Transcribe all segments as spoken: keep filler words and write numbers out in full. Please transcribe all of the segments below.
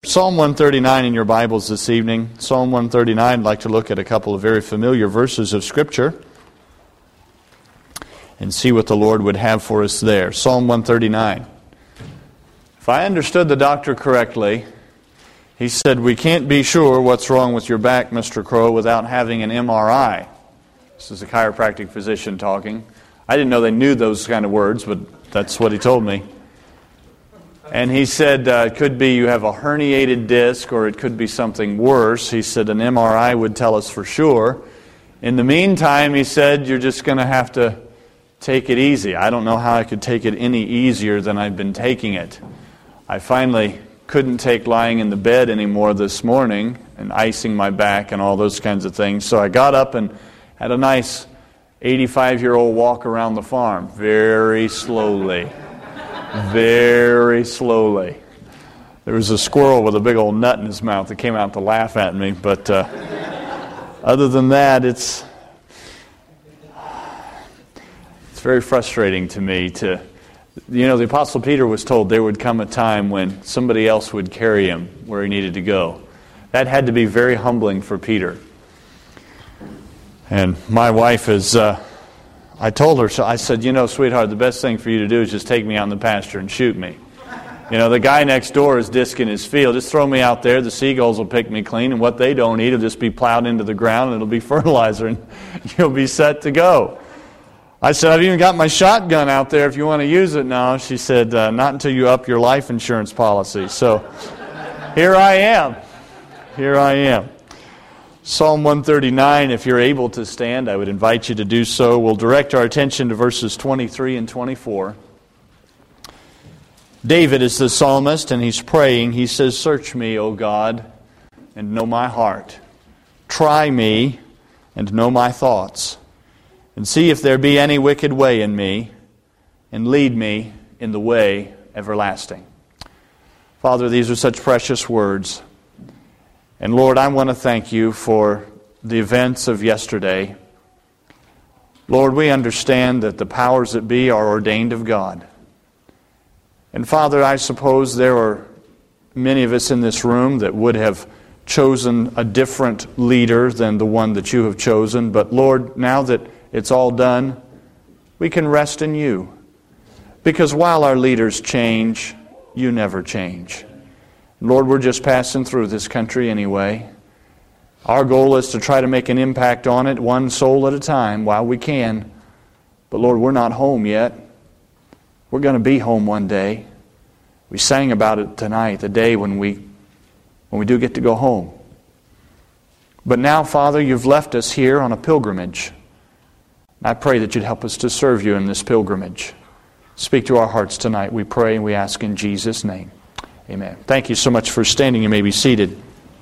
Psalm one thirty-nine in your Bibles this evening. Psalm one thirty-nine, I'd like to look at a couple of very familiar verses of Scripture and see what the Lord would have for us there. Psalm one thirty-nine. If I understood the doctor correctly, he said, we can't be sure what's wrong with your back, Mister Crow, without having an M R I. This is a chiropractic physician talking. I didn't know they knew those kind of words, but that's what he told me. And he said, uh, it could be you have a herniated disc, or it could be something worse. He said an M R I would tell us for sure. In the meantime, he said, you're just going to have to take it easy. I don't know how I could take it any easier than I've been taking it. I finally couldn't take lying in the bed anymore this morning and icing my back and all those kinds of things. So I got up and had a nice eighty-five-year-old walk around the farm very slowly. Very slowly. There was a squirrel with a big old nut in his mouth that came out to laugh at me, but uh, other than that, it's it's very frustrating to me to, you know, the Apostle Peter was told there would come a time when somebody else would carry him where he needed to go. That had to be very humbling for Peter. And my wife is... Uh, I told her, so I said, you know, sweetheart, the best thing for you to do is just take me out in the pasture and shoot me. You know, the guy next door is disking his field. Just throw me out there. The seagulls will pick me clean, and what they don't eat will just be plowed into the ground, and it'll be fertilizer, and you'll be set to go. I said, I've even got my shotgun out there if you want to use it now. She said, uh, not until you up your life insurance policy. So here I am. Here I am. Psalm one thirty-nine, if you're able to stand, I would invite you to do so. We'll direct our attention to verses twenty-three and twenty-four. David is the psalmist, and he's praying. He says, search me, O God, and know my heart. Try me, and know my thoughts. And see if there be any wicked way in me, and lead me in the way everlasting. Father, these are such precious words. And Lord, I want to thank you for the events of yesterday. Lord, we understand that the powers that be are ordained of God. And Father, I suppose there are many of us in this room that would have chosen a different leader than the one that you have chosen. But Lord, now that it's all done, we can rest in you. Because while our leaders change, you never change. Lord, we're just passing through this country anyway. Our goal is to try to make an impact on it, one soul at a time, while we can. But Lord, we're not home yet. We're going to be home one day. We sang about it tonight, the day when we when we do get to go home. But now, Father, you've left us here on a pilgrimage. I pray that you'd help us to serve you in this pilgrimage. Speak to our hearts tonight, we pray and we ask in Jesus' name. Amen. Thank you so much for standing. You may be seated.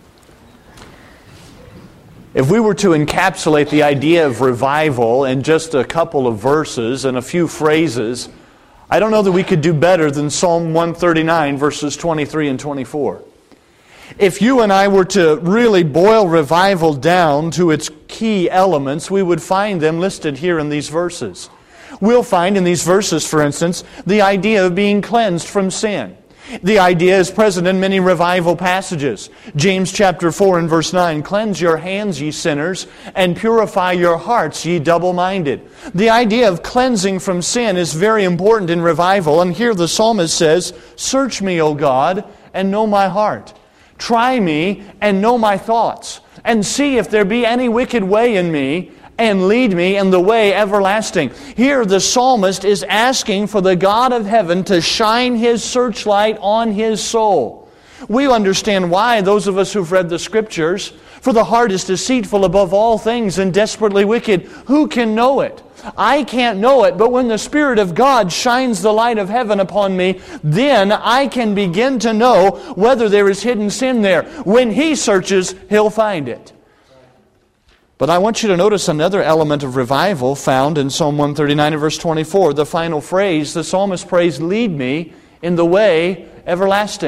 If we were to encapsulate the idea of revival in just a couple of verses and a few phrases, I don't know that we could do better than Psalm one thirty-nine, verses twenty-three and twenty-four. If you and I were to really boil revival down to its key elements, we would find them listed here in these verses. We'll find in these verses, for instance, the idea of being cleansed from sin. The idea is present in many revival passages. James chapter four and verse nine, cleanse your hands, ye sinners, and purify your hearts, ye double-minded. The idea of cleansing from sin is very important in revival, and here the psalmist says, search me, O God, and know my heart. Try me and know my thoughts, and see if there be any wicked way in me, and lead me in the way everlasting. Here the psalmist is asking for the God of heaven to shine His searchlight on his soul. We understand why, those of us who've read the Scriptures. For the heart is deceitful above all things and desperately wicked. Who can know it? I can't know it, but when the Spirit of God shines the light of heaven upon me, then I can begin to know whether there is hidden sin there. When He searches, He'll find it. But I want you to notice another element of revival found in Psalm one thirty-nine and verse twenty-four. The final phrase, the psalmist prays, lead me in the way everlasting.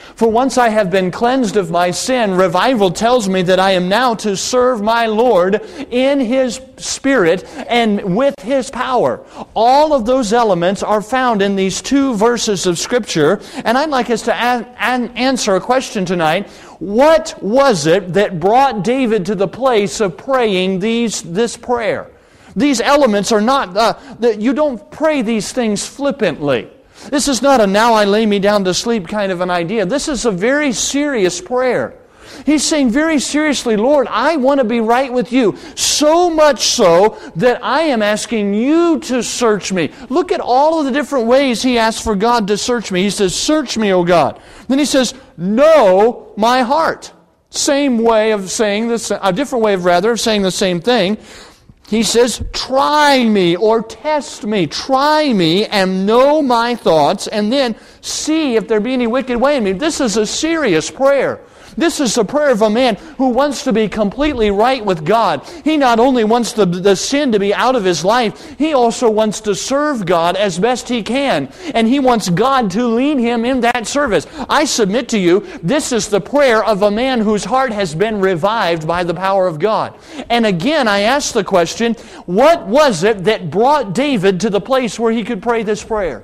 For once I have been cleansed of my sin, revival tells me that I am now to serve my Lord in His Spirit and with His power. All of those elements are found in these two verses of Scripture, and I'd like us to a- an answer a question tonight. What was it that brought David to the place of praying these this prayer? These elements are not, uh, that you don't pray these things flippantly. This is not a now I lay me down to sleep kind of an idea. This is a very serious prayer. He's saying very seriously, Lord, I want to be right with you. So much so that I am asking you to search me. Look at all of the different ways he asks for God to search me. He says, search me, O God. Then he says, know my heart. Same way of saying this, a different way of rather of saying the same thing. He says, try me or test me. Try me and know my thoughts, and then see if there be any wicked way in me. This is a serious prayer. This is the prayer of a man who wants to be completely right with God. He not only wants the, the sin to be out of his life, he also wants to serve God as best he can. And he wants God to lead him in that service. I submit to you, this is the prayer of a man whose heart has been revived by the power of God. And again, I ask the question, what was it that brought David to the place where he could pray this prayer?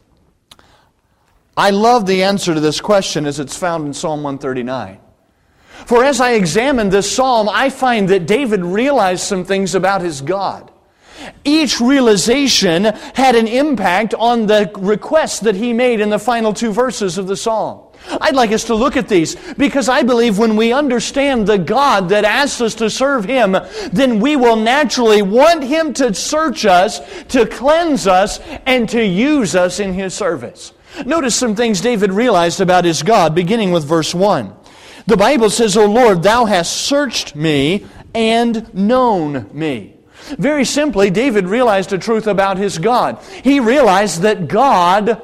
I love the answer to this question as it's found in Psalm one thirty-nine. For as I examine this psalm, I find that David realized some things about his God. Each realization had an impact on the request that he made in the final two verses of the psalm. I'd like us to look at these because I believe when we understand the God that asks us to serve Him, then we will naturally want Him to search us, to cleanse us, and to use us in His service. Notice some things David realized about his God, beginning with verse one. The Bible says, O Lord, Thou hast searched me and known me. Very simply, David realized a truth about his God. He realized that God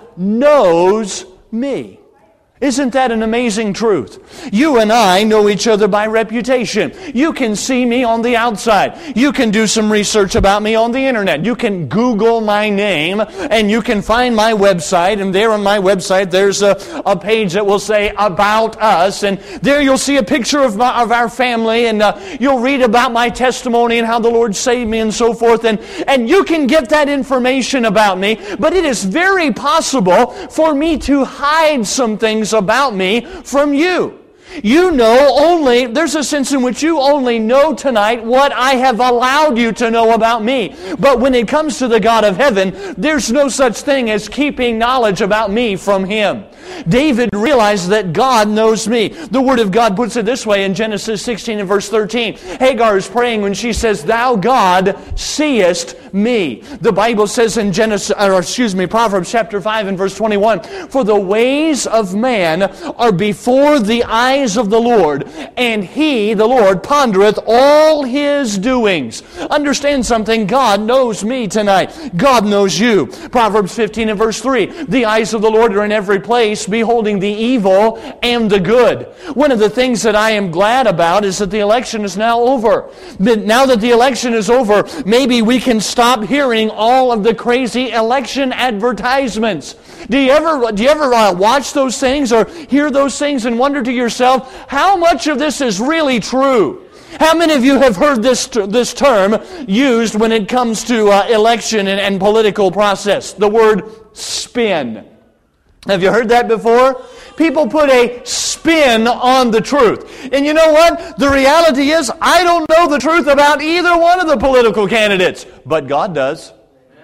knows me. Isn't that an amazing truth? You and I know each other by reputation. You can see me on the outside. You can do some research about me on the internet. You can Google my name and you can find my website. And there on my website there's a, a page that will say About Us. And there you'll see a picture of, my, of our family. And uh, you'll read about my testimony and how the Lord saved me and so forth. And, and you can get that information about me. But it is very possible for me to hide some things about me from you. You know only, there's a sense in which you only know tonight what I have allowed you to know about me. But when it comes to the God of heaven, there's no such thing as keeping knowledge about me from Him. David realized that God knows me. The Word of God puts it this way in Genesis sixteen and verse thirteen. Hagar is praying when she says, Thou God seest me. The Bible says in Genesis, or excuse me, Proverbs chapter five and verse twenty-one, For the ways of man are before the eyes of the Lord, and He, the Lord, pondereth all His doings. Understand something, God knows me tonight. God knows you. Proverbs fifteen and verse three, The eyes of the Lord are in every place, beholding the evil and the good. One of the things that I am glad about is that the election is now over. But now that the election is over, maybe we can stop hearing all of the crazy election advertisements. Do you ever, do you ever uh, watch those things or hear those things and wonder to yourself, how much of this is really true? How many of you have heard this this term used when it comes to uh, election and, and political process? The word spin. Have you heard that before? People put a spin on the truth. And you know what? The reality is, I don't know the truth about either one of the political candidates. But God does.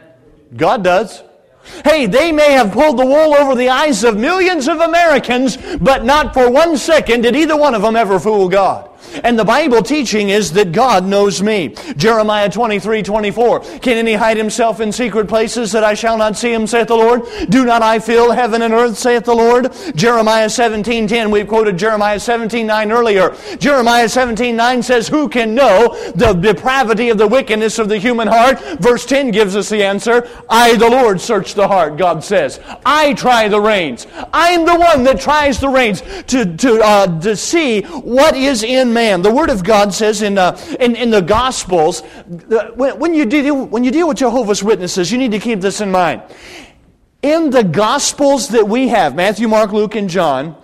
God does. Hey, they may have pulled the wool over the eyes of millions of Americans, but not for one second did either one of them ever fool God. And the Bible teaching is that God knows me. Jeremiah twenty-three twenty-four. Can any hide himself in secret places that I shall not see him, saith the Lord? Do not I fill heaven and earth, saith the Lord? Jeremiah seventeen ten. We've quoted Jeremiah seventeen nine earlier. Jeremiah seventeen nine says, Who can know the depravity of the wickedness of the human heart? Verse ten gives us the answer. I, the Lord, search the heart, God says. I try the reins. I'm the one that tries the reins to, to, uh, to see what is in man. The Word of God says in uh, in, in the Gospels, uh, when, when you deal when you deal with Jehovah's Witnesses, you need to keep this in mind. In the Gospels that we have, Matthew, Mark, Luke, and John,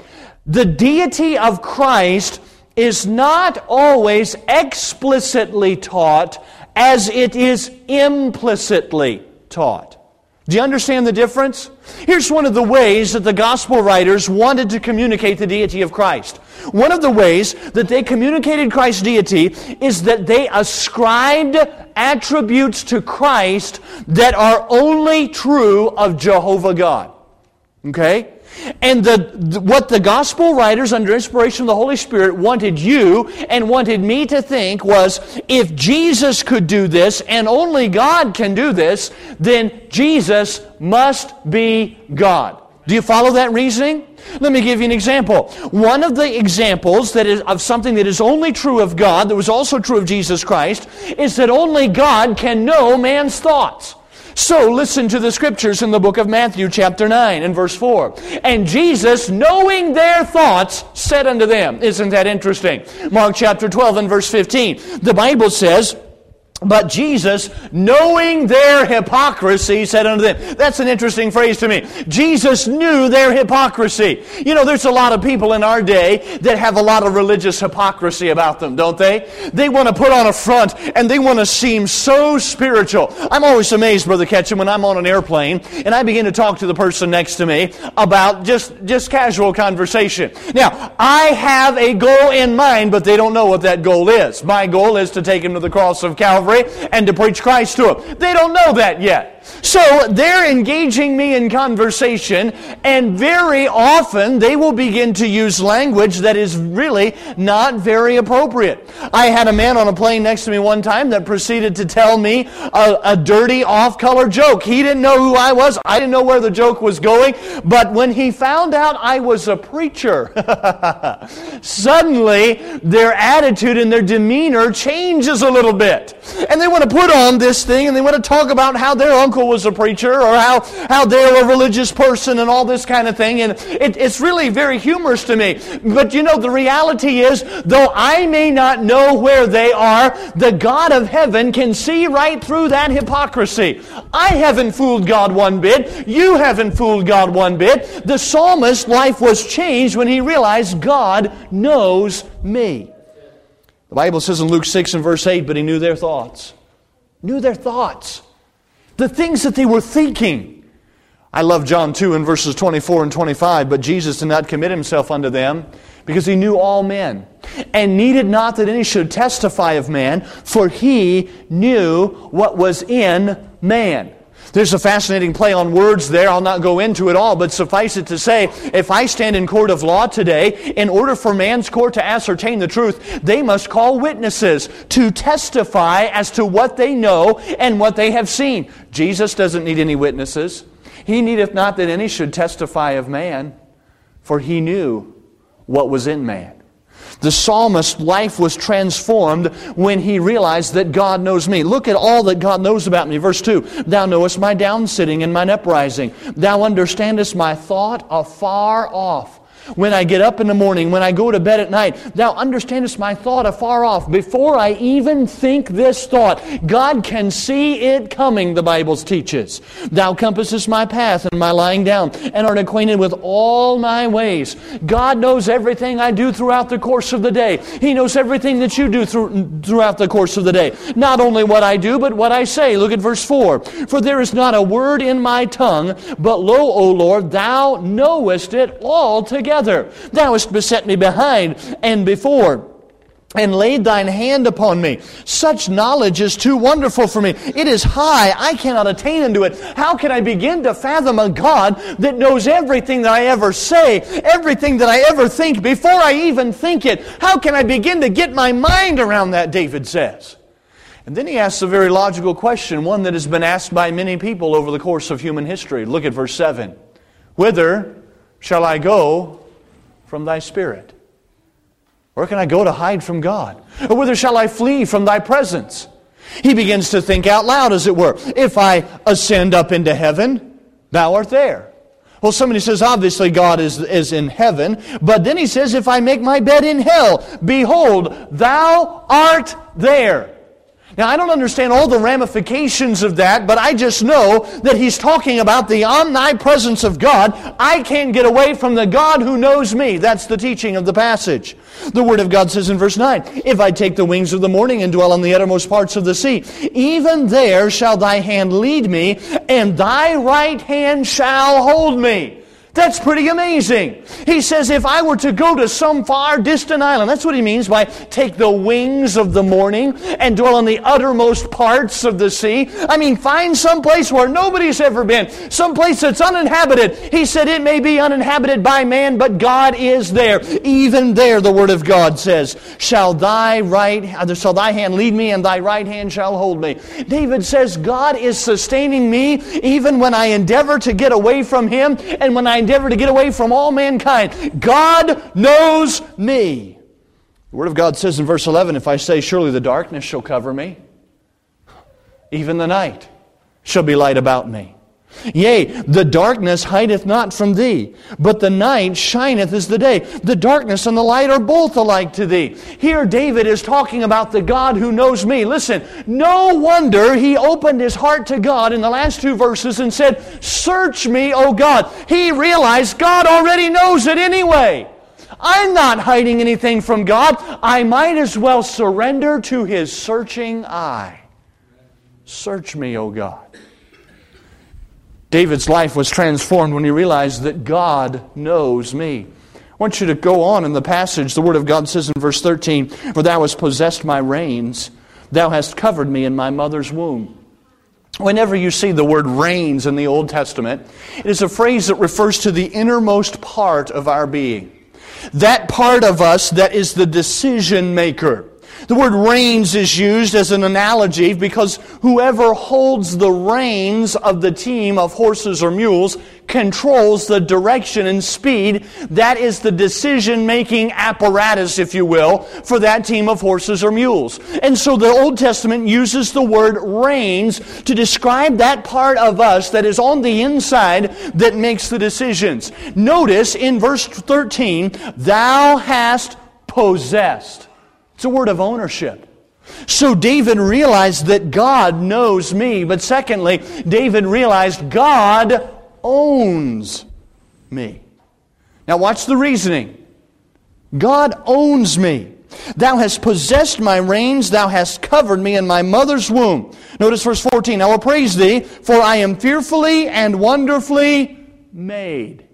the deity of Christ is not always explicitly taught as it is implicitly taught. Do you understand the difference? Here's one of the ways that the gospel writers wanted to communicate the deity of Christ. One of the ways that they communicated Christ's deity is that they ascribed attributes to Christ that are only true of Jehovah God. Okay? And the, what the gospel writers, under inspiration of the Holy Spirit, wanted you and wanted me to think was, if Jesus could do this, and only God can do this, then Jesus must be God. Do you follow that reasoning? Let me give you an example. One of the examples that is of something that is only true of God, that was also true of Jesus Christ, is that only God can know man's thoughts. So listen to the scriptures in the book of Matthew chapter nine and verse four. And Jesus, knowing their thoughts, said unto them. Isn't that interesting? Mark chapter twelve and verse fifteen. The Bible says, but Jesus, knowing their hypocrisy, said unto them. That's an interesting phrase to me. Jesus knew their hypocrisy. You know, there's a lot of people in our day that have a lot of religious hypocrisy about them, don't they? They want to put on a front and they want to seem so spiritual. I'm always amazed, Brother Ketchum, when I'm on an airplane and I begin to talk to the person next to me about just, just casual conversation. Now, I have a goal in mind, but they don't know what that goal is. My goal is to take them to the cross of Calvary and to preach Christ to them. They don't know that yet. So they're engaging me in conversation, and very often they will begin to use language that is really not very appropriate. I had a man on a plane next to me one time that proceeded to tell me a, a dirty, off-color joke. He didn't know who I was. I didn't know where the joke was going. But when he found out I was a preacher, suddenly their attitude and their demeanor changes a little bit. And they want to put on this thing, and they want to talk about how their uncle was a preacher, or how, how they're a religious person, and all this kind of thing. And it, it's really very humorous to me. But you know, the reality is, though I may not know where they are, the God of heaven can see right through that hypocrisy. I haven't fooled God one bit. You haven't fooled God one bit. The psalmist's life was changed when he realized God knows me. The Bible says in Luke six and verse eight, but he knew their thoughts. Knew their thoughts. The things that they were thinking. I love John two and verses twenty-four and twenty-five. But Jesus did not commit himself unto them, because he knew all men, and needed not that any should testify of man, for he knew what was in man. There's a fascinating play on words there. I'll not go into it all, but suffice it to say, if I stand in court of law today, in order for man's court to ascertain the truth, they must call witnesses to testify as to what they know and what they have seen. Jesus doesn't need any witnesses. He needeth not that any should testify of man, for he knew what was in man. The psalmist's life was transformed when he realized that God knows me. Look at all that God knows about me. Verse two, thou knowest my downsitting and mine uprising. Thou understandest my thought afar off. When I get up in the morning, when I go to bed at night, thou understandest my thought afar off. Before I even think this thought, God can see it coming, the Bible teaches. Thou compassest my path and my lying down, and art acquainted with all my ways. God knows everything I do throughout the course of the day. He knows everything that you do through, throughout the course of the day. Not only what I do, but what I say. Look at verse four. For there is not a word in my tongue, but lo, O Lord, thou knowest it altogether. Thou hast beset me behind and before, and laid thine hand upon me. Such knowledge is too wonderful for me. It is high. I cannot attain unto it. How can I begin to fathom a God that knows everything that I ever say, everything that I ever think, before I even think it? How can I begin to get my mind around that, David says. And then he asks a very logical question, one that has been asked by many people over the course of human history. Look at verse seven. Whither shall I go from thy spirit? Where can I go to hide from God? Or whither shall I flee from thy presence? He begins to think out loud, as it were. If I ascend up into heaven, thou art there. Well, somebody says, obviously God is, is in heaven. But then he says, if I make my bed in hell, behold, thou art there. Now, I don't understand all the ramifications of that, but I just know that he's talking about the omnipresence of God. I can't get away from the God who knows me. That's the teaching of the passage. The Word of God says in verse nine, if I take the wings of the morning and dwell on the uttermost parts of the sea, even there shall thy hand lead me, and thy right hand shall hold me. That's pretty amazing. He says, if I were to go to some far distant island, that's what he means by take the wings of the morning and dwell on the uttermost parts of the sea. I mean, find some place where nobody's ever been, some place that's uninhabited. He said, it may be uninhabited by man, but God is there. Even there, the Word of God says, shall thy right, shall thy hand lead me, and thy right hand shall hold me. David says, God is sustaining me even when I endeavor to get away from Him, and when I endeavor to get away from all mankind. God knows me. The Word of God says in verse eleven, if I say, surely the darkness shall cover me, even the night shall be light about me. Yea, the darkness hideth not from thee, but the night shineth as the day. The darkness and the light are both alike to thee. Here David is talking about the God who knows me. Listen, no wonder he opened his heart to God in the last two verses and said, search me, O God. He realized God already knows it anyway. I'm not hiding anything from God. I might as well surrender to His searching eye. Search me, O God. David's life was transformed when he realized that God knows me. I want you to go on in the passage. The Word of God says in verse thirteen, for thou hast possessed my reins, thou hast covered me in my mother's womb. Whenever you see the word reins in the Old Testament, it is a phrase that refers to the innermost part of our being. That part of us that is the decision maker. The word reins is used as an analogy because whoever holds the reins of the team of horses or mules controls the direction and speed. That is the decision-making apparatus, if you will, for that team of horses or mules. And so the Old Testament uses the word reins to describe that part of us that is on the inside that makes the decisions. Notice in verse thirteen, thou hast possessed. It's a word of ownership. So David realized that God knows me. But secondly, David realized God owns me. Now watch the reasoning. God owns me. Thou hast possessed my reins, thou hast covered me in my mother's womb. Notice verse fourteen. I will praise thee, for I am fearfully and wonderfully made.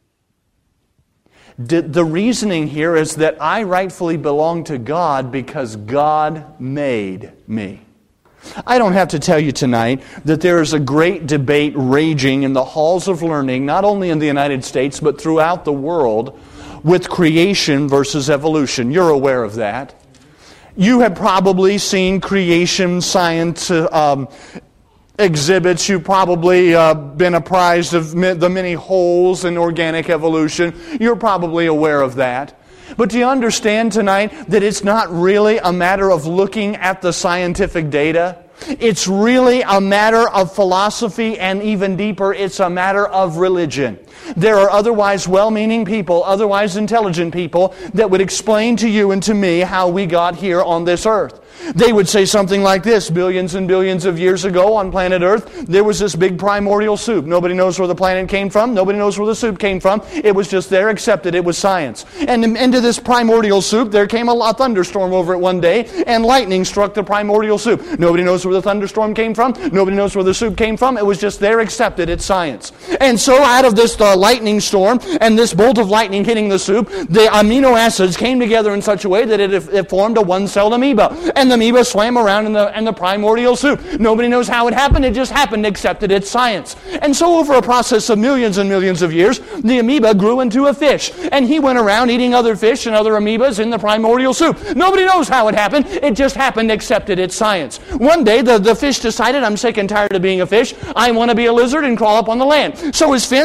The reasoning here is that I rightfully belong to God because God made me. I don't have to tell you tonight that there is a great debate raging in the halls of learning, not only in the United States, but throughout the world, with creation versus evolution. You're aware of that. You have probably seen creation science um, exhibits. You've probably uh, been apprised of the many holes in organic evolution. You're probably aware of that. But do you understand tonight that it's not really a matter of looking at the scientific data? It's really a matter of philosophy, and even deeper, it's a matter of religion. There are otherwise well-meaning people, otherwise intelligent people, that would explain to you and to me how we got here on this earth. They would say something like this: billions and billions of years ago on planet Earth, there was this big primordial soup. Nobody knows where the planet came from. Nobody knows where the soup came from. It was just there, accepted. It was science. And into this primordial soup, there came a thunderstorm over it one day, and lightning struck the primordial soup. Nobody knows where the thunderstorm came from. Nobody knows where the soup came from. It was just there, accepted. It's science. And so out of this uh, lightning storm and this bolt of lightning hitting the soup, the amino acids came together in such a way that it, it formed a one-celled amoeba. And the amoeba swam around in the, in the primordial soup. Nobody knows how it happened. It just happened, accepted. It's science. And so over a process of millions and millions of years, the amoeba grew into a fish. And he went around eating other fish and other amoebas in the primordial soup. Nobody knows how it happened. It just happened, accepted. It's science. One day, the, the fish decided, I'm sick and tired of being a fish. I want to be a lizard and crawl up on the land. So his fins went boink,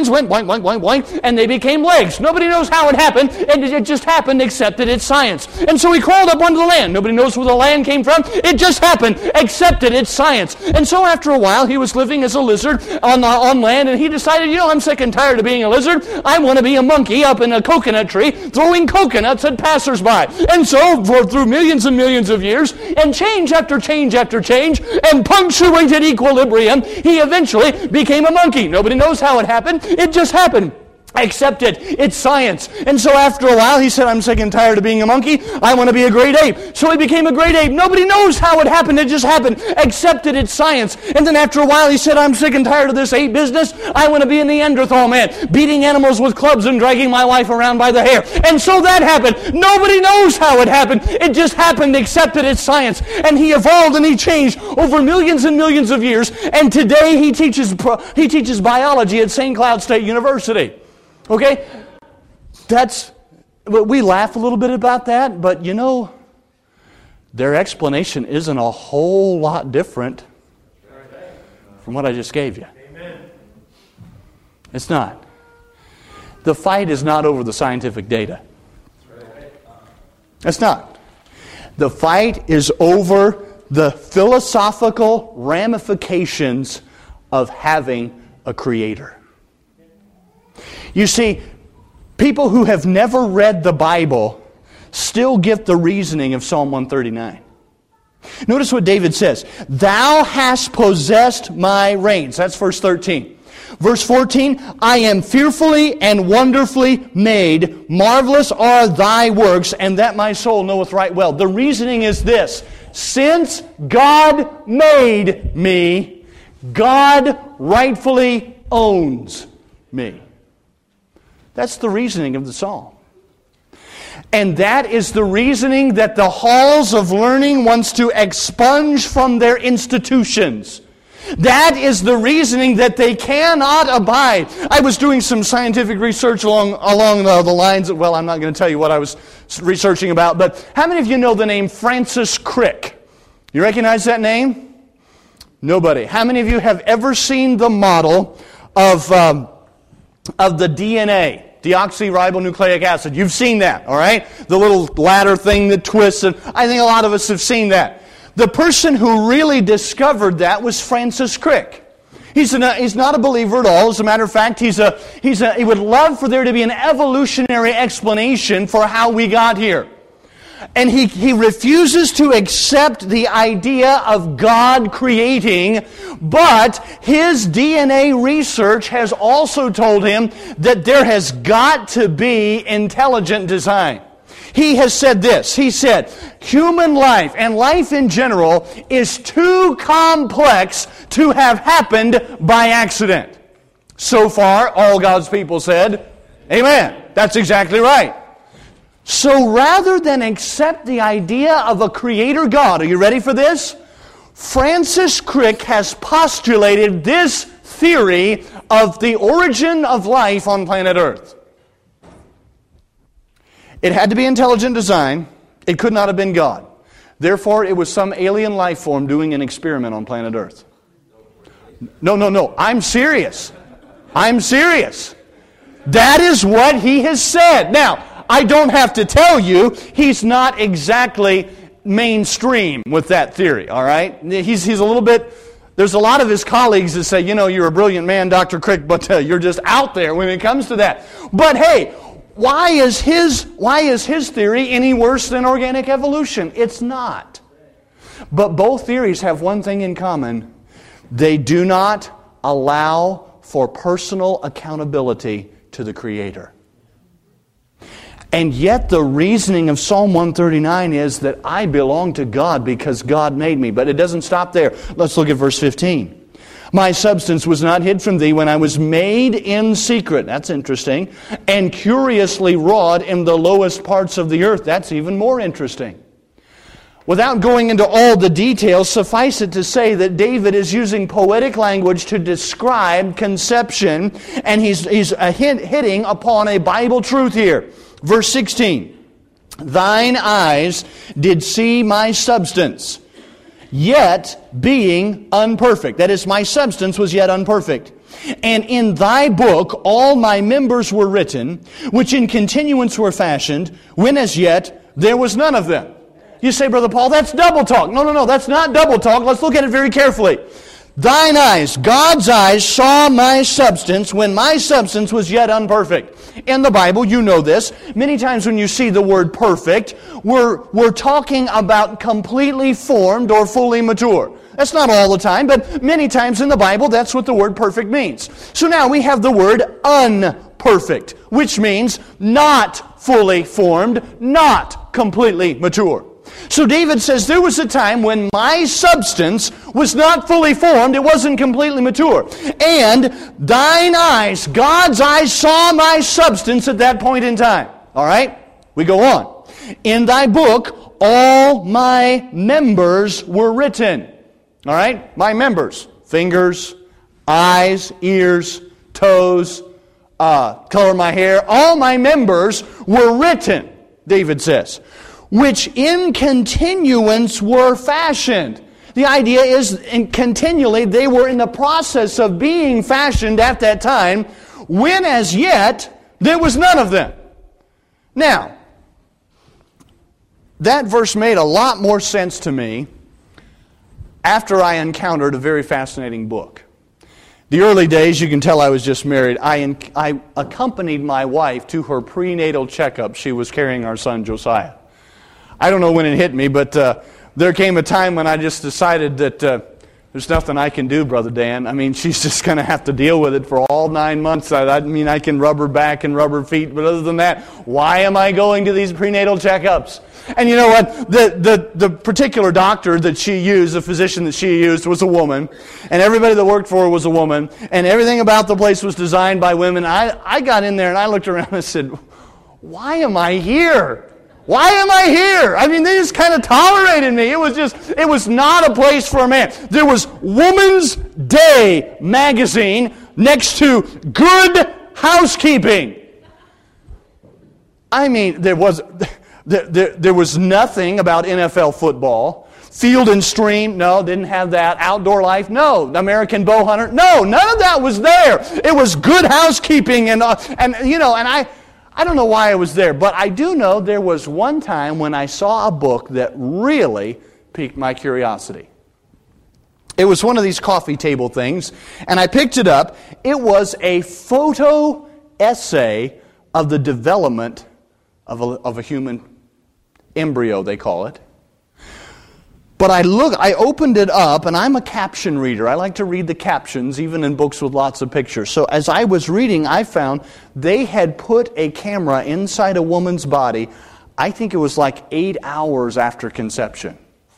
boink, boink, boink, and they became legs. Nobody knows how it happened, and it just happened, except that it's science. And so he crawled up onto the land. Nobody knows where the land came from. It just happened, except that it's science. And so after a while, he was living as a lizard on, on land, and he decided, you know, I'm sick and tired of being a lizard. I want to be a monkey up in a coconut tree, throwing coconuts at passersby. And so, for, through millions and millions of years, and change after change after change, and punctuated equilibrium, he eventually became a monkey. Nobody knows how it happened. It just happened. Accept it. It's science. And so after a while, he said, I'm sick and tired of being a monkey. I want to be a great ape. So he became a great ape. Nobody knows how it happened. It just happened. Accept it. It's science. And then after a while, he said, I'm sick and tired of this ape business. I want to be a Neanderthal man, beating animals with clubs and dragging my wife around by the hair. And so that happened. Nobody knows how it happened. It just happened. Accept it. It's science. And he evolved and he changed over millions and millions of years. And today he teaches, he teaches biology at Saint Cloud State University. Okay, that's, we laugh a little bit about that, but you know, their explanation isn't a whole lot different from what I just gave you. It's not. The fight is not over the scientific data. It's not. The fight is over the philosophical ramifications of having a creator. You see, people who have never read the Bible still get the reasoning of Psalm one thirty-nine. Notice what David says. Thou hast possessed my reins. That's verse thirteen. Verse fourteen, I am fearfully and wonderfully made. Marvelous are thy works, and that my soul knoweth right well. The reasoning is this. Since God made me, God rightfully owns me. That's the reasoning of the psalm. And that is the reasoning that the halls of learning wants to expunge from their institutions. That is the reasoning that they cannot abide. I was doing some scientific research along, along the, the lines of, well, I'm not going to tell you what I was researching about, but how many of you know the name Francis Crick? You recognize that name? Nobody. How many of you have ever seen the model of... Um, of the D N A, deoxyribonucleic acid? You've seen that, all right? The little ladder thing that twists, and I think a lot of us have seen that. The person who really discovered that was Francis Crick. He's, an, he's not a believer at all. As a matter of fact, he's a, he's a, he would love for there to be an evolutionary explanation for how we got here. And he, he refuses to accept the idea of God creating, but his D N A research has also told him that there has got to be intelligent design. He has said this. He said, human life and life in general is too complex to have happened by accident. So far, all God's people said, amen. That's exactly right. So rather than accept the idea of a creator God, are you ready for this? Francis Crick has postulated this theory of the origin of life on planet Earth. It had to be intelligent design. It could not have been God. Therefore, it was some alien life form doing an experiment on planet Earth. No, no, no. I'm serious. I'm serious. That is what he has said. Now, I don't have to tell you, he's not exactly mainstream with that theory, all right? He's, he's a little bit, there's a lot of his colleagues that say, you know, you're a brilliant man, Doctor Crick, but uh, you're just out there when it comes to that. But hey, why is his, why is his theory any worse than organic evolution? It's not. But both theories have one thing in common. They do not allow for personal accountability to the Creator. And yet the reasoning of Psalm one thirty-nine is that I belong to God because God made me. But it doesn't stop there. Let's look at verse fifteen. My substance was not hid from thee when I was made in secret. That's interesting. And curiously wrought in the lowest parts of the earth. That's even more interesting. Without going into all the details, suffice it to say that David is using poetic language to describe conception, and he's, he's hitting upon a Bible truth here. Verse sixteen, thine eyes did see my substance, yet being unperfect. That is, my substance was yet unperfect. And in thy book all my members were written, which in continuance were fashioned, when as yet there was none of them. You say, Brother Paul, that's double talk. No, no, no, that's not double talk. Let's look at it very carefully. Thine eyes, God's eyes, saw my substance when my substance was yet unperfect. In the Bible, you know this. Many times when you see the word perfect, we're, we're talking about completely formed or fully mature. That's not all the time, but many times in the Bible, that's what the word perfect means. So now we have the word unperfect, which means not fully formed, not completely mature. So David says, there was a time when my substance was not fully formed, it wasn't completely mature. And thine eyes, God's eyes, saw my substance at that point in time. All right? We go on. In thy book, all my members were written. All right? My members. Fingers, eyes, ears, toes, uh, color of my hair. All my members were written, David says, which in continuance were fashioned. The idea is in continually they were in the process of being fashioned at that time, when as yet there was none of them. Now, that verse made a lot more sense to me after I encountered a very fascinating book. The early days, you can tell I was just married, I, I accompanied my wife to her prenatal checkup. She was carrying our son Josiah. I don't know when it hit me, but uh, there came a time when I just decided that uh, there's nothing I can do, Brother Dan. I mean, she's just going to have to deal with it for all nine months. I, I mean, I can rub her back and rub her feet, but other than that, why am I going to these prenatal checkups? And you know what? The, the, the particular doctor that she used, the physician that she used, was a woman. And everybody that worked for her was a woman. And everything about the place was designed by women. I, I got in there and I looked around and I said, why am I here? Why am I here? I mean, they just kind of tolerated me. It was just, it was not a place for a man. There was Woman's Day magazine next to Good Housekeeping. I mean, there was, there, there, there was nothing about N F L football. Field and Stream, no, didn't have that. Outdoor Life, no. American Bow Hunter, no. None of that was there. It was Good Housekeeping, and uh, and you know, and I. I don't know why I was there, but I do know there was one time when I saw a book that really piqued my curiosity. It was one of these coffee table things, and I picked it up. It was a photo essay of the development of a, of a human embryo, they call it. But I look, I opened it up, and I'm a caption reader. I like to read the captions, even in books with lots of pictures. So as I was reading, I found they had put a camera inside a woman's body. I think it was like eight hours after conception.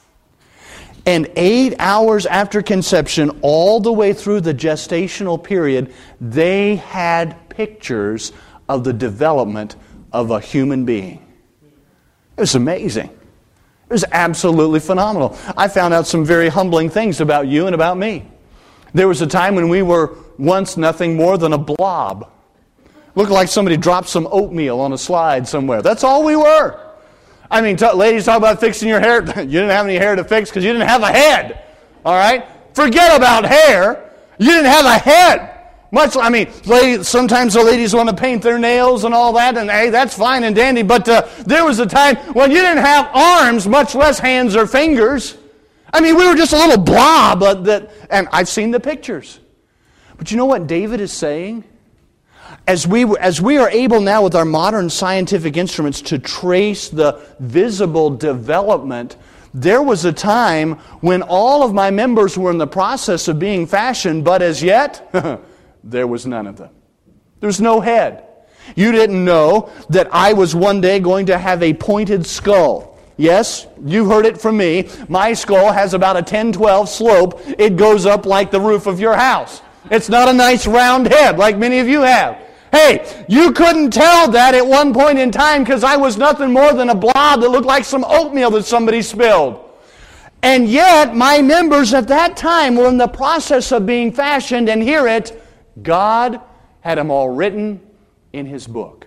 And eight hours after conception, all the way through the gestational period, they had pictures of the development of a human being. It was amazing. It was absolutely phenomenal. I found out some very humbling things about you and about me. There was a time when we were once nothing more than a blob. Looked like somebody dropped some oatmeal on a slide somewhere. That's all we were. I mean, t- ladies talk about fixing your hair. You didn't have any hair to fix because you didn't have a head. All right? Forget about hair. You didn't have a head. Much, I mean, ladies, sometimes the ladies want to paint their nails and all that, and hey, that's fine and dandy, but uh, there was a time when you didn't have arms, much less hands or fingers. I mean, we were just a little blob, uh, that, and I've seen the pictures. But you know what David is saying? As we, as we are able now with our modern scientific instruments to trace the visible development, there was a time when all of my members were in the process of being fashioned, but as yet, there was none of them. There was no head. You didn't know that I was one day going to have a pointed skull. Yes, you heard it from me. My skull has about a ten twelve slope. It goes up like the roof of your house. It's not a nice round head like many of you have. Hey, you couldn't tell that at one point in time because I was nothing more than a blob that looked like some oatmeal that somebody spilled. And yet, my members at that time were in the process of being fashioned, and hear it, God had them all written in His book.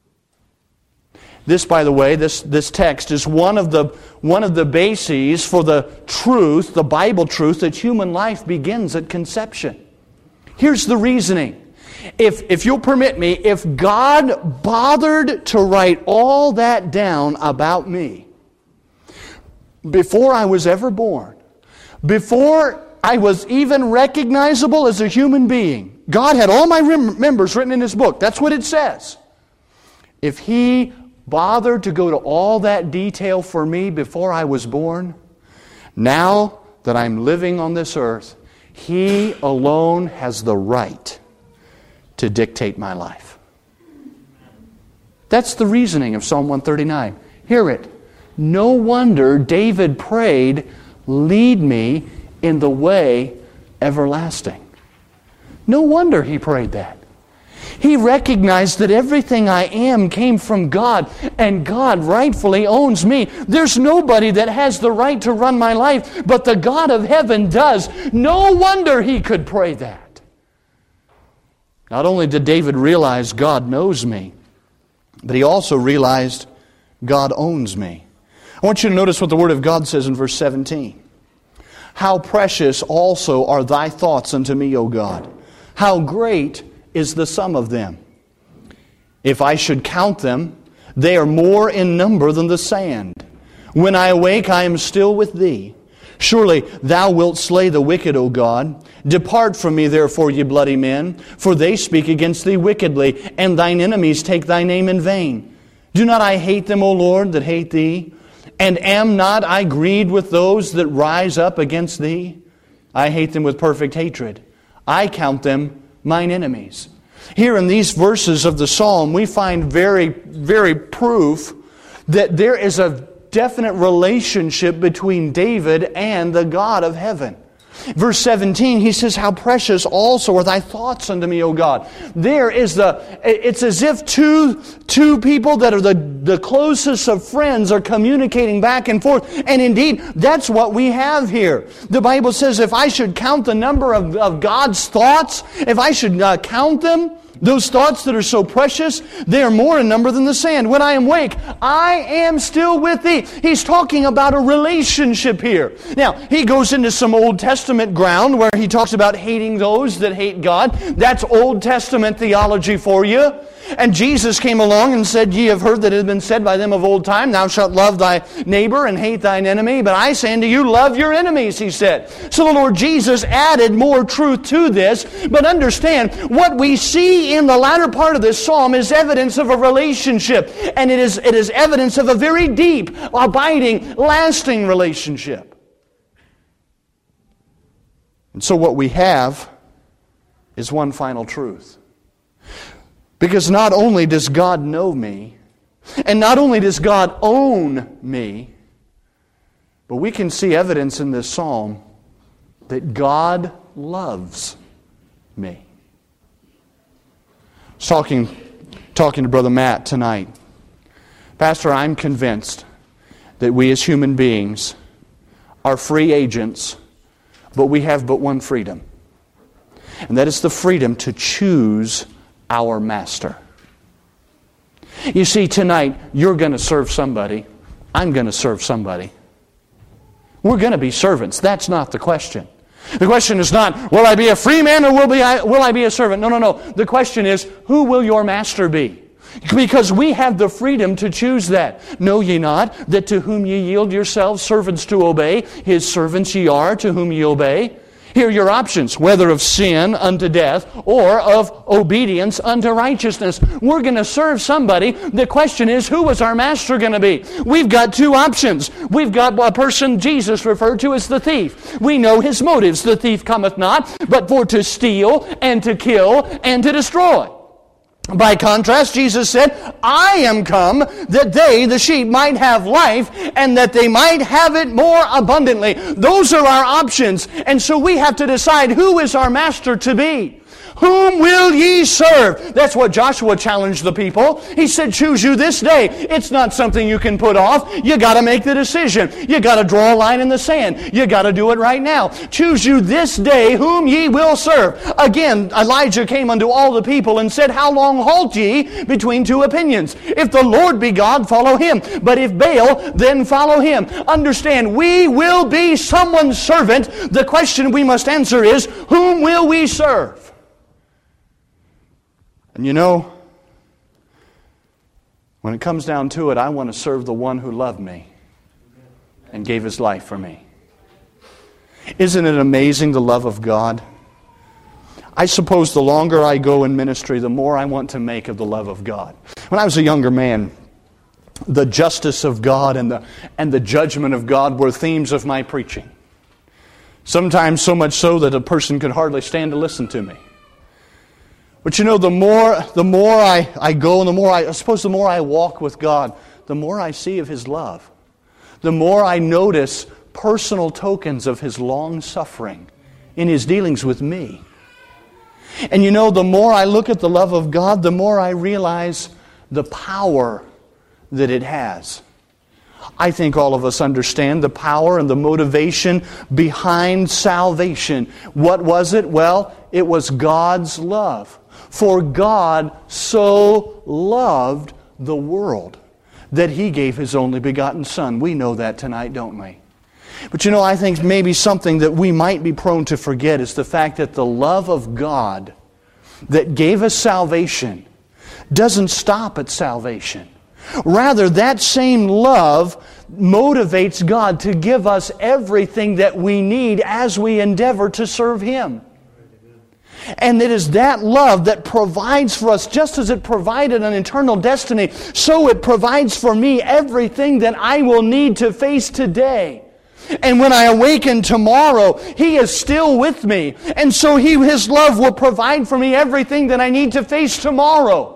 This, by the way, this, this text is one of the one of the bases for the truth, the Bible truth, that human life begins at conception. Here's the reasoning. If, if you'll permit me, if God bothered to write all that down about me before I was ever born, before I was even recognizable as a human being, God had all my rem- members written in His book. That's what it says. If He bothered to go to all that detail for me before I was born, now that I'm living on this earth, He alone has the right to dictate my life. That's the reasoning of Psalm one thirty-nine. Hear it. No wonder David prayed, lead me in the way everlasting. No wonder he prayed that. He recognized that everything I am came from God, and God rightfully owns me. There's nobody that has the right to run my life, but the God of heaven does. No wonder he could pray that. Not only did David realize God knows me, but he also realized God owns me. I want you to notice what the Word of God says in verse seventeen. How precious also are thy thoughts unto me, O God. How great is the sum of them. If I should count them, they are more in number than the sand. When I awake, I am still with thee. Surely thou wilt slay the wicked, O God. Depart from me, therefore, ye bloody men, for they speak against thee wickedly, and thine enemies take thy name in vain. Do not I hate them, O Lord, that hate thee? And am not I grieved with those that rise up against thee? I hate them with perfect hatred. I count them mine enemies. Here in these verses of the Psalm, we find very, very proof that there is a definite relationship between David and the God of heaven. Verse seventeen, he says, how precious also are thy thoughts unto me, O God. There is the, it's as if two, two people that are the, the closest of friends are communicating back and forth. And indeed, that's what we have here. The Bible says, if I should count the number of, of God's thoughts, if I should uh, count them, those thoughts that are so precious, they are more in number than the sand. When I am awake, I am still with thee. He's talking about a relationship here. Now, he goes into some Old Testament ground where he talks about hating those that hate God. That's Old Testament theology for you. And Jesus came along and said, ye have heard that it had been said by them of old time, thou shalt love thy neighbor and hate thine enemy. But I say unto you, love your enemies, he said. So the Lord Jesus added more truth to this. But understand, what we see in the latter part of this psalm is evidence of a relationship. And it is, it is evidence of a very deep, abiding, lasting relationship. And so what we have is one final truth. Because not only does God know me, and not only does God own me, but we can see evidence in this psalm that God loves me. I was talking, talking to Brother Matt tonight. Pastor, I'm convinced that we as human beings are free agents, but we have but one freedom. And that is the freedom to choose our master. You see, tonight, you're going to serve somebody. I'm going to serve somebody. We're going to be servants. That's not the question. The question is not, will I be a free man or will, be I, will I be a servant? No, no, no. The question is, who will your master be? Because we have the freedom to choose that. Know ye not that to whom ye yield yourselves servants to obey, his servants ye are to whom ye obey? Here are your options, whether of sin unto death or of obedience unto righteousness. We're going to serve somebody. The question is, who is our master going to be? We've got two options. We've got a person Jesus referred to as the thief. We know his motives. The thief cometh not, but for to steal and to kill and to destroy. By contrast, Jesus said, I am come that they, the sheep, might have life and that they might have it more abundantly. Those are our options. And so we have to decide who is our master to be. Whom will ye serve? That's what Joshua challenged the people. He said, choose you this day. It's not something you can put off. You got to make the decision. You got to draw a line in the sand. You got to do it right now. Choose you this day whom ye will serve. Again, Elijah came unto all the people and said, how long halt ye between two opinions? If the Lord be God, follow him. But if Baal, then follow him. Understand, we will be someone's servant. The question we must answer is, whom will we serve? And you know, when it comes down to it, I want to serve the one who loved me and gave His life for me. Isn't it amazing, the love of God? I suppose the longer I go in ministry, the more I want to make of the love of God. When I was a younger man, the justice of God and the, and the judgment of God were themes of my preaching. Sometimes so much so that a person could hardly stand to listen to me. But you know, the more the more I, I go and the more I, I suppose the more I walk with God, the more I see of His love. The more I notice personal tokens of His long suffering in His dealings with me. And you know, the more I look at the love of God, the more I realize the power that it has. I think all of us understand the power and the motivation behind salvation. What was it? Well, it was God's love. For God so loved the world that He gave His only begotten Son. We know that tonight, don't we? But you know, I think maybe something that we might be prone to forget is the fact that the love of God that gave us salvation doesn't stop at salvation. Rather, that same love motivates God to give us everything that we need as we endeavor to serve Him. And it is that love that provides for us, just as it provided an eternal destiny, so it provides for me everything that I will need to face today. And when I awaken tomorrow, He is still with me. And so he, His love will provide for me everything that I need to face tomorrow.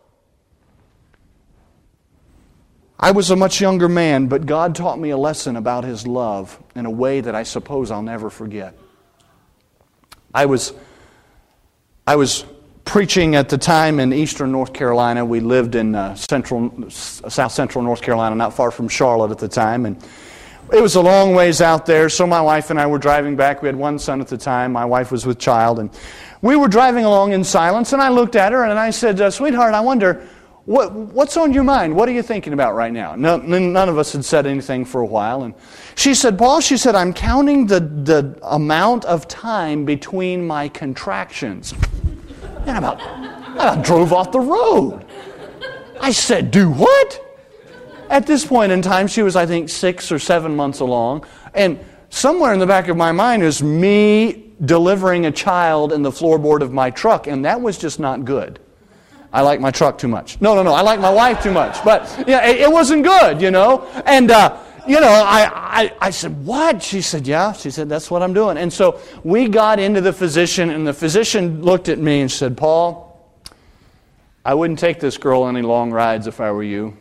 I was a much younger man, but God taught me a lesson about His love in a way that I suppose I'll never forget. I was... I was preaching at the time in eastern North Carolina. We lived in uh, central, south central North Carolina, not far from Charlotte at the time. And it was a long ways out there, so my wife and I were driving back. We had one son at the time. My wife was with child. And we were driving along in silence, and I looked at her and I said, uh, sweetheart, I wonder, what, what's on your mind? What are you thinking about right now? No, none of us had said anything for a while. And she said, Paul, she said, I'm counting the, the amount of time between my contractions. And I about, I about drove off the road. I said, do what? At this point in time, she was, I think, six or seven months along. And somewhere in the back of my mind is me delivering a child in the floorboard of my truck. And that was just not good. I like my truck too much. No, no, no, I like my wife too much. But yeah, it, it wasn't good, you know. And, uh, you know, I, I, I said, what? She said, yeah. She said, that's what I'm doing. And so we got into the physician, and the physician looked at me and said, Paul, I wouldn't take this girl any long rides if I were you.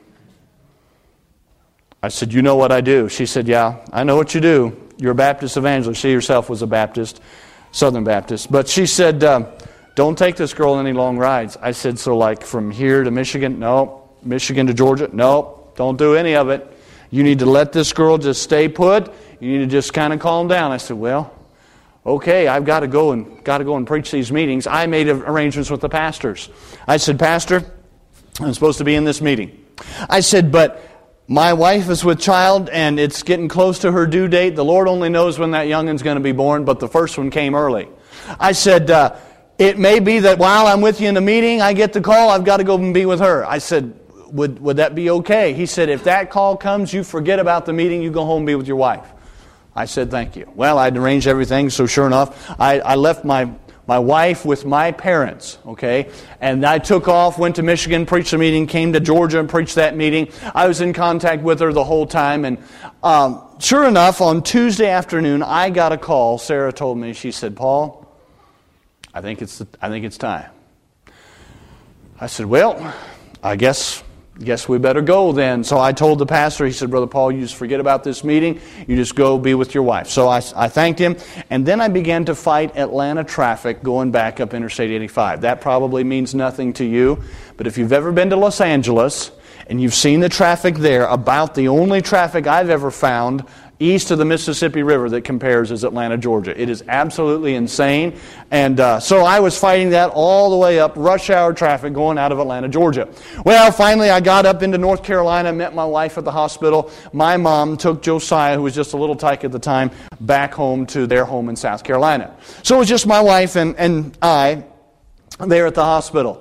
I said, you know what I do? She said, yeah, I know what you do. You're a Baptist evangelist. She herself was a Baptist, Southern Baptist. But she said, uh, don't take this girl any long rides. I said, so like from here to Michigan? No. Michigan to Georgia? No. Don't do any of it. You need to let this girl just stay put. You need to just kind of calm down. I said, well, okay, I've got to go and got to go and preach these meetings. I made arrangements with the pastors. I said, Pastor, I'm supposed to be in this meeting. I said, but my wife is with child and it's getting close to her due date. The Lord only knows when that youngin's going to be born, but the first one came early. I said, uh, it may be that while I'm with you in the meeting, I get the call, I've got to go and be with her. I said, Would would that be okay? He said, if that call comes, you forget about the meeting, you go home and be with your wife. I said, thank you. Well, I'd arranged everything, so sure enough, I, I left my, my wife with my parents, okay? And I took off, went to Michigan, preached the meeting, came to Georgia and preached that meeting. I was in contact with her the whole time, and um, sure enough, on Tuesday afternoon, I got a call. Sarah told me, she said, Paul, I think it's I think it's time. I said, well, I guess... Guess we better go then. So I told the pastor, he said, Brother Paul, you just forget about this meeting. You just go be with your wife. So I, I thanked him. And then I began to fight Atlanta traffic going back up Interstate eighty-five. That probably means nothing to you. But if you've ever been to Los Angeles and you've seen the traffic there, about the only traffic I've ever found east of the Mississippi River that compares is Atlanta, Georgia. It is absolutely insane. And uh, so I was fighting that all the way up, rush hour traffic going out of Atlanta, Georgia. Well, finally I got up into North Carolina, met my wife at the hospital. My mom took Josiah, who was just a little tyke at the time, back home to their home in South Carolina. So it was just my wife and, and I there at the hospital.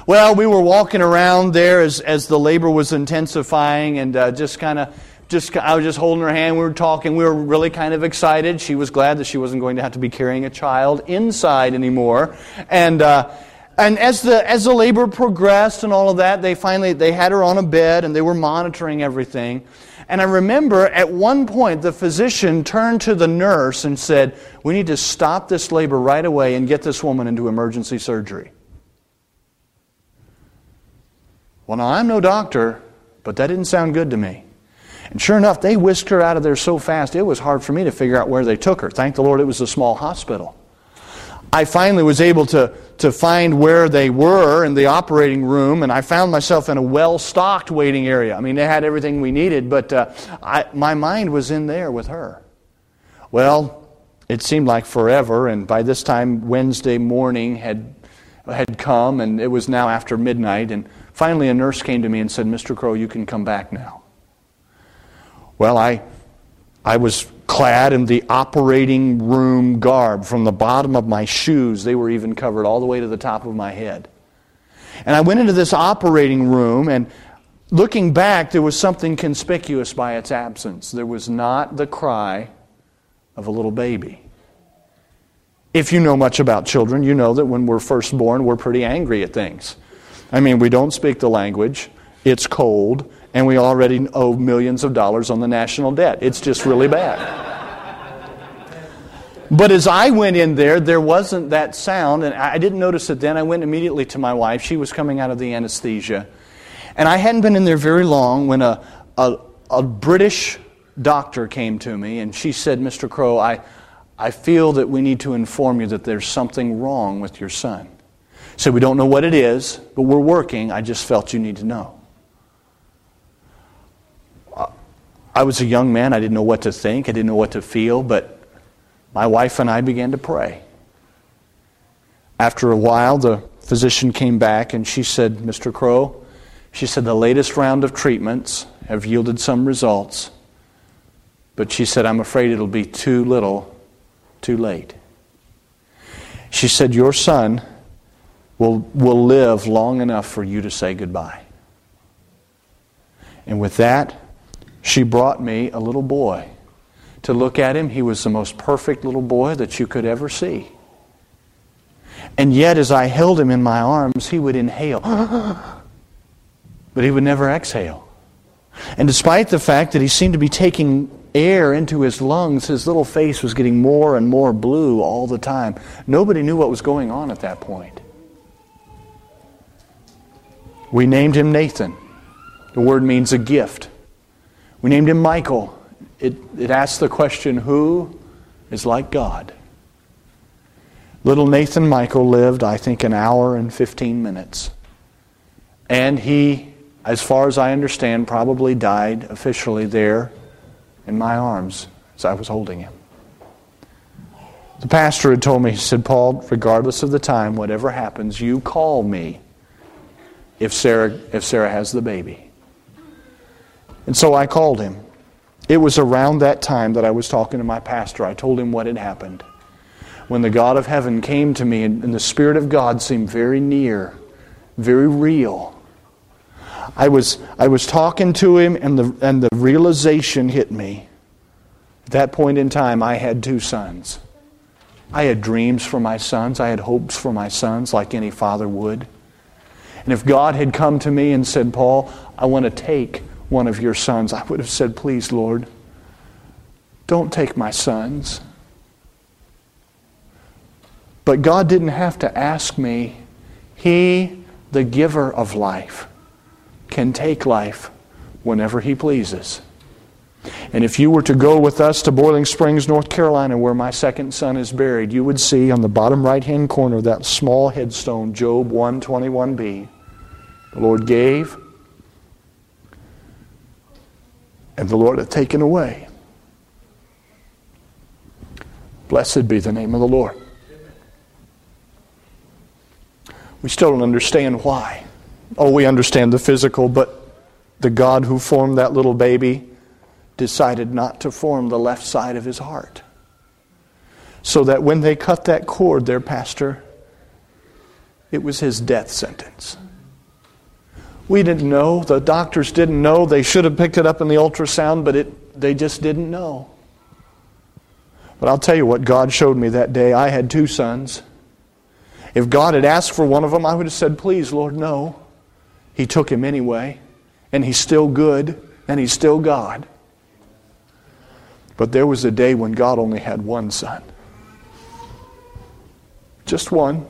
Well, we were walking around there as, as the labor was intensifying, and uh, just kind of, just I was just holding her hand. We were talking. We were really kind of excited. She was glad that she wasn't going to have to be carrying a child inside anymore. And uh, and as the as the labor progressed and all of that, they finally they had her on a bed and they were monitoring everything. And I remember at one point the physician turned to the nurse and said, "We need to stop this labor right away and get this woman into emergency surgery." Well, now, I'm no doctor, but that didn't sound good to me. And sure enough, they whisked her out of there so fast, it was hard for me to figure out where they took her. Thank the Lord it was a small hospital. I finally was able to, to find where they were in the operating room, and I found myself in a well-stocked waiting area. I mean, they had everything we needed, but uh, I, my mind was in there with her. Well, it seemed like forever, and by this time, Wednesday morning had had come, and it was now after midnight, and finally a nurse came to me and said, "Mister Crow, you can come back now." Well, I I was clad in the operating room garb from the bottom of my shoes. They were even covered all the way to the top of my head. And I went into this operating room, and looking back, there was something conspicuous by its absence. There was not the cry of a little baby. If you know much about children, you know that when we're first born, we're pretty angry at things. I mean, we don't speak the language, it's cold, and we already owe millions of dollars on the national debt. It's just really bad. But as I went in there, there wasn't that sound, and I didn't notice it then. I went immediately to my wife. She was coming out of the anesthesia. And I hadn't been in there very long when a, a, a British doctor came to me, and she said, "Mister Crow, I... I feel that we need to inform you that there's something wrong with your son." So we don't know what it is, but we're working. I just felt you need to know. I was a young man. I didn't know what to think. I didn't know what to feel, but my wife and I began to pray. After a while, the physician came back and she said, "Mister Crow," she said, "the latest round of treatments have yielded some results, but she said, I'm afraid it'll be too little, too late." She said, "Your son will, will live long enough for you to say goodbye." And with that, she brought me a little boy. To look at him, he was the most perfect little boy that you could ever see. And yet, as I held him in my arms, he would inhale, but he would never exhale. And despite the fact that he seemed to be taking air into his lungs, his little face was getting more and more blue all the time. Nobody knew what was going on at that point. We named him Nathan. The word means a gift. We named him Michael. It, it asks the question, who is like God? Little Nathan Michael lived, I think, an hour and fifteen minutes. And he, as far as I understand, probably died officially there in my arms as I was holding him. The pastor had told me, he said, "Paul, regardless of the time, whatever happens, you call me if Sarah, if Sarah has the baby." And so I called him. It was around that time that I was talking to my pastor. I told him what had happened. When the God of heaven came to me, and, and the Spirit of God seemed very near, very real. I was I was talking to him, and the and the realization hit me. At that point in time, I had two sons. I had dreams for my sons. I had hopes for my sons, like any father would. And if God had come to me and said, "Paul, I want to take one of your sons," I would have said, "Please, Lord, don't take my sons." But God didn't have to ask me. He, the giver of life, can take life whenever He pleases. And if you were to go with us to Boiling Springs, North Carolina, where my second son is buried, you would see on the bottom right-hand corner of that small headstone, Job one twenty-one b. The Lord gave, and the Lord hath taken away. Blessed be the name of the Lord. We still don't understand why. Oh, we understand the physical, but the God who formed that little baby decided not to form the left side of his heart. So that when they cut that cord there, Pastor, it was his death sentence. We didn't know. The doctors didn't know. They should have picked it up in the ultrasound, but it, they just didn't know. But I'll tell you what God showed me that day. I had two sons. If God had asked for one of them, I would have said, please, Lord, no. He took him anyway. And he's still good. And he's still God. But there was a day when God only had one son. Just one.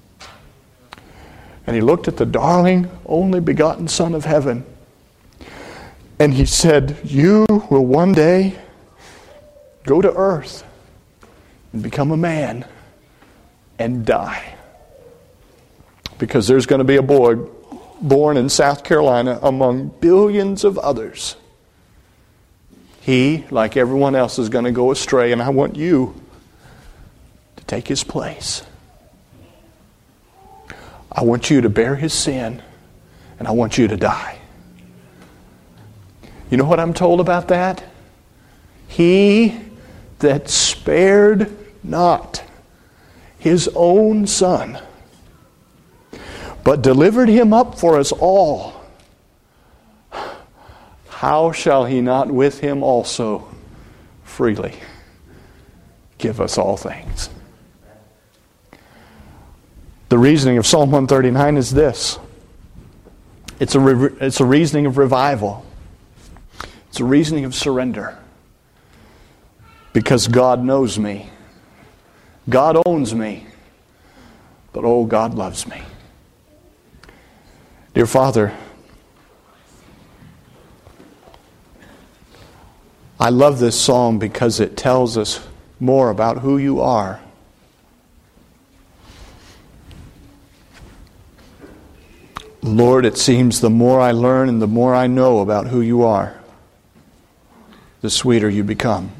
And he looked at the darling, only begotten Son of heaven. And he said, you will one day go to earth and become a man and die. Because there's going to be a boy born in South Carolina among billions of others. He, like everyone else, is going to go astray, and I want you to take his place. I want you to bear his sin, and I want you to die. You know what I'm told about that? He that spared not his own Son, but delivered him up for us all, how shall he not with him also freely give us all things? The reasoning of Psalm one thirty-nine is this. It's a, re- it's a reasoning of revival. It's a reasoning of surrender. Because God knows me. God owns me. But oh, God loves me. Dear Father, I love this psalm because it tells us more about who you are. Lord, it seems the more I learn and the more I know about who you are, the sweeter you become.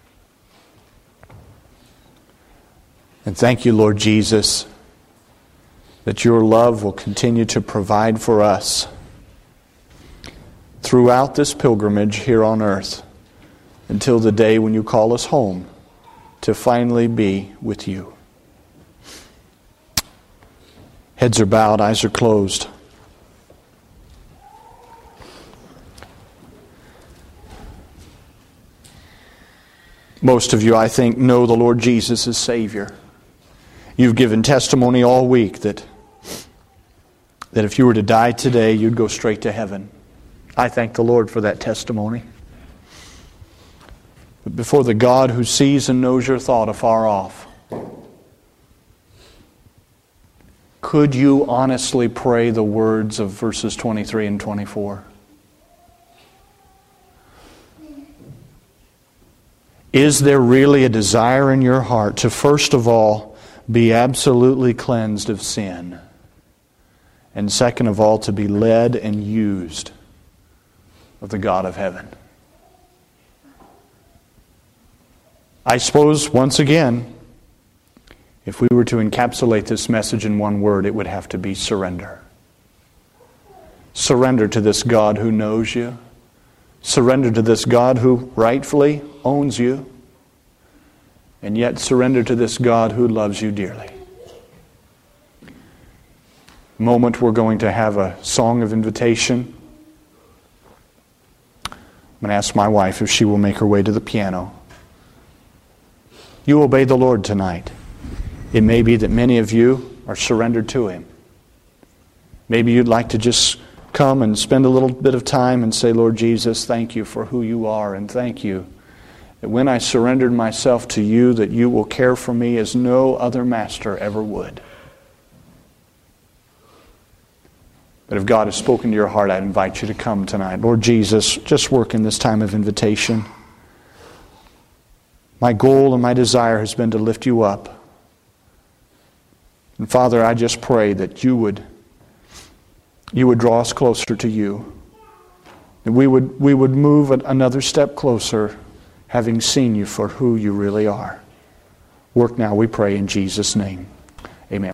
And thank you, Lord Jesus, that your love will continue to provide for us throughout this pilgrimage here on earth until the day when you call us home to finally be with you. Heads are bowed, eyes are closed. Most of you, I think, know the Lord Jesus as Savior. You've given testimony all week that, that if you were to die today, you'd go straight to heaven. I thank the Lord for that testimony. But before the God who sees and knows your thought afar off, could you honestly pray the words of verses twenty-three and twenty-four? Is there really a desire in your heart to, first of all, be absolutely cleansed of sin? And second of all, to be led and used of the God of heaven? I suppose, once again, if we were to encapsulate this message in one word, it would have to be surrender. Surrender to this God who knows you. Surrender to this God who rightfully owns you. And yet surrender to this God who loves you dearly. Moment we're going to have a song of invitation. I'm going to ask my wife if she will make her way to the piano. You obey the Lord tonight. It may be that many of you are surrendered to Him. Maybe you'd like to just come and spend a little bit of time and say, Lord Jesus, thank you for who you are, and thank you that when I surrendered myself to you, that you will care for me as no other master ever would. But if God has spoken to your heart, I'd invite you to come tonight. Lord Jesus, just work in this time of invitation. My goal and my desire has been to lift you up. And Father, I just pray that you would you would draw us closer to you. That we would we would move another step closer, having seen you for who you really are. Work now, we pray in Jesus' name. Amen.